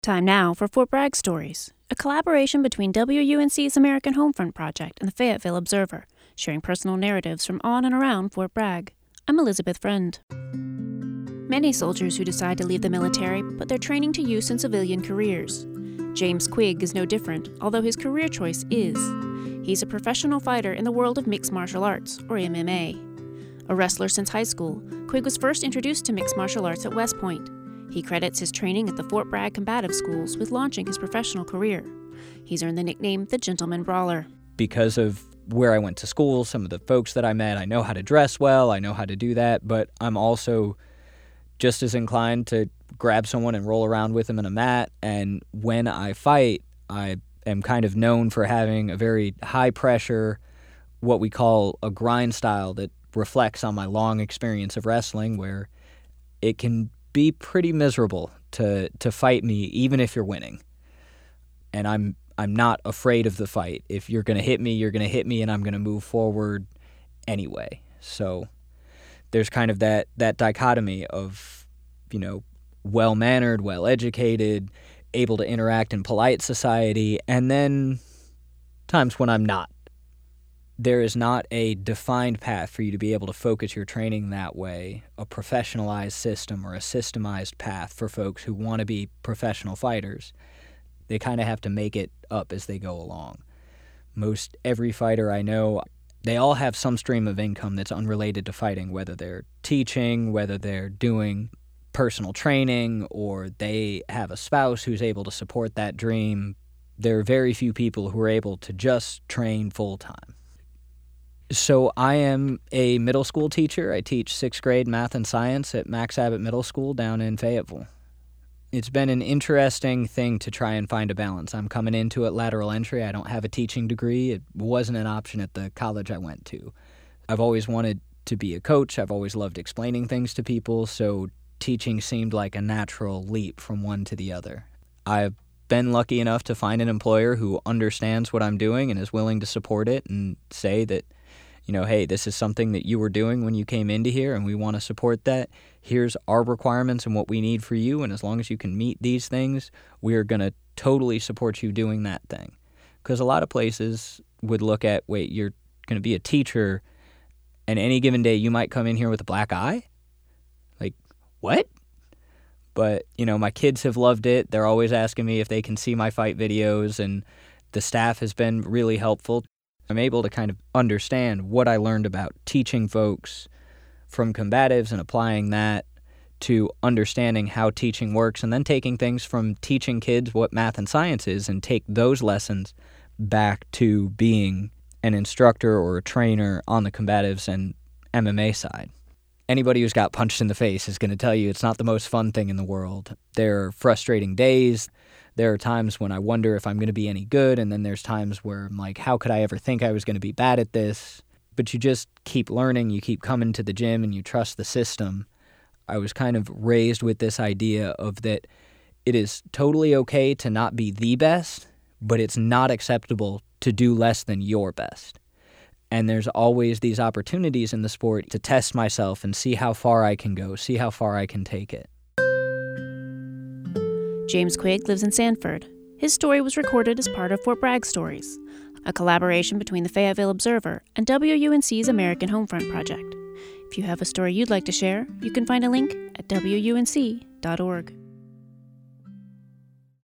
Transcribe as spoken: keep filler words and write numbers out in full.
Time now for Fort Bragg Stories, a collaboration between W U N C's American Homefront Project and the Fayetteville Observer, sharing personal narratives from on and around Fort Bragg. I'm Elizabeth Friend. Many soldiers who decide to leave the military put their training to use in civilian careers. James Quigg is no different, although his career choice is. He's a professional fighter in the world of mixed martial arts, or M M A. A wrestler since high school, Quigg was first introduced to mixed martial arts at West Point. He credits his training at the Fort Bragg combative schools with launching his professional career. He's earned the nickname the Gentleman Brawler. Because of where I went to school, some of the folks that I met, I know how to dress well, I know how to do that, but I'm also just as inclined to grab someone and roll around with them in a mat. And when I fight, I am kind of known for having a very high pressure, what we call a grind style that reflects on my long experience of wrestling, where it can be pretty miserable to to fight me even if you're winning. And I'm I'm not afraid of the fight. If you're going to hit me, you're going to hit me, and I'm going to move forward anyway. So there's kind of that that dichotomy of, you know, well-mannered, well-educated, able to interact in polite society, and then times when I'm not. There is not a defined path for you to be able to focus your training that way, a professionalized system or a systemized path for folks who want to be professional fighters. They kind of have to make it up as they go along. Most every fighter I know, they all have some stream of income that's unrelated to fighting, whether they're teaching, whether they're doing personal training, or they have a spouse who's able to support that dream. There are very few people who are able to just train full-time. So I am a middle school teacher. I teach sixth grade math and science at Max Abbott Middle School down in Fayetteville. It's been an interesting thing to try and find a balance. I'm coming into it lateral entry. I don't have a teaching degree. It wasn't an option at the college I went to. I've always wanted to be a coach. I've always loved explaining things to people, so teaching seemed like a natural leap from one to the other. I've been lucky enough to find an employer who understands what I'm doing and is willing to support it and say that, you know, hey, this is something that you were doing when you came into here, and we want to support that. Here's our requirements and what we need for you, and as long as you can meet these things, we're going to totally support you doing that thing. Because a lot of places would look at, wait, you're going to be a teacher, and any given day you might come in here with a black eye? Like, what? But, you know, my kids have loved it. They're always asking me if they can see my fight videos, and the staff has been really helpful. I'm able to kind of understand what I learned about teaching folks from combatives and applying that to understanding how teaching works, and then taking things from teaching kids what math and science is and take those lessons back to being an instructor or a trainer on the combatives and M M A side. Anybody who's got punched in the face is going to tell you it's not the most fun thing in the world. There are frustrating days. There are times when I wonder if I'm going to be any good, and then there's times where I'm like, how could I ever think I was going to be bad at this? But you just keep learning, you keep coming to the gym, and you trust the system. I was kind of raised with this idea of that it is totally okay to not be the best, but it's not acceptable to do less than your best. And there's always these opportunities in the sport to test myself and see how far I can go, see how far I can take it. James Quigg lives in Sanford. His story was recorded as part of Fort Bragg Stories, a collaboration between the Fayetteville Observer and W U N C's American Homefront Project. If you have a story you'd like to share, you can find a link at W U N C dot org.